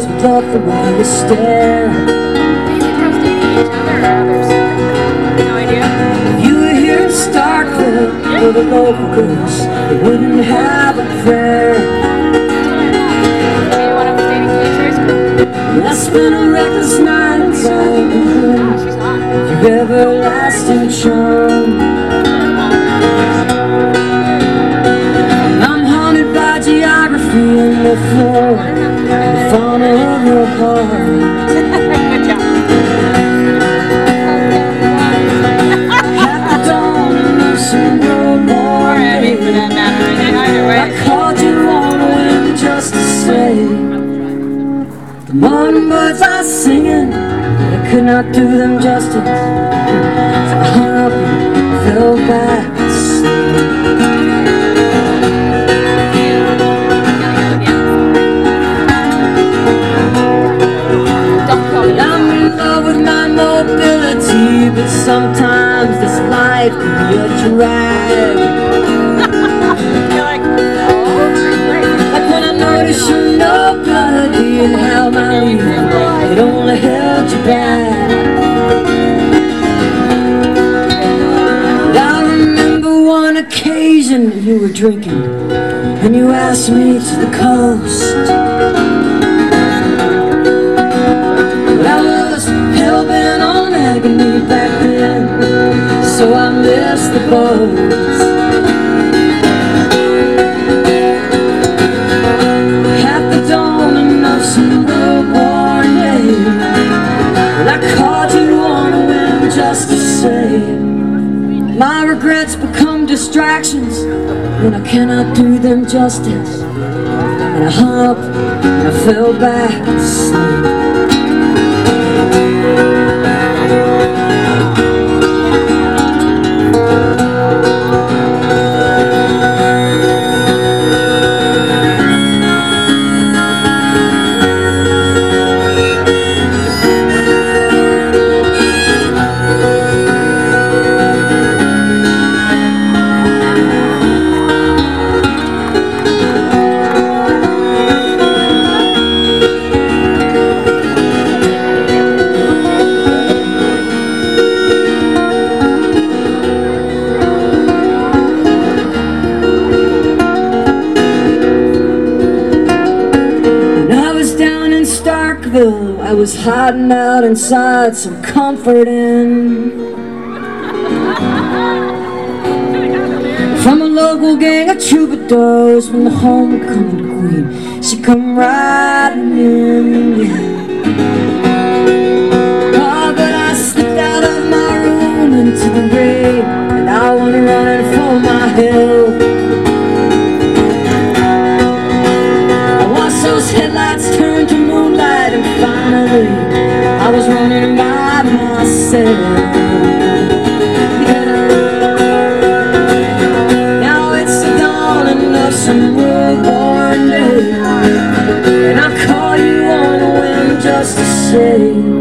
eyes would love the way you stare. Maybe girls dating each other or others. No idea. If you were here in Starkville with the local girls, they wouldn't have a prayer. Maybe one of us dating Blue Choice Girl. That's been a reckless night inside the room. She's hot. Your everlasting charm. I'm haunted by geography and the floor, the fauna of your heart. Good job. At the dawn of some world war, Or Abby, for that matter. Either way. I called you on a whim just to say the morning birds are singing, but I could not do them justice. So I hung up and fell back to sleep. I'm in love with my mobility, but sometimes this life can be a drag. You're like, oh, great. Like when I noticed your nobility and how my youth, it only held you back. And I remember one occasion you were drinking and you asked me to the coast. I was hell-bent on agony back then, so I missed the boats. At the dawning of some world-worn day, and I called you on a whim just to say my regrets become distractions when I cannot do them justice. And I hung up and I fell back to sleep. Starkville, I was hiding out inside some comforting from a local gang of troubadours. When the homecoming queen, she come riding in, yeah. Oh, but I slipped out of my room into the rain, and I went running for my help. I watched those headlights turn to moonlight, and finally I was running by myself. Yeah. Now it's the dawning of some world-worn day, and I call you on a whim just to say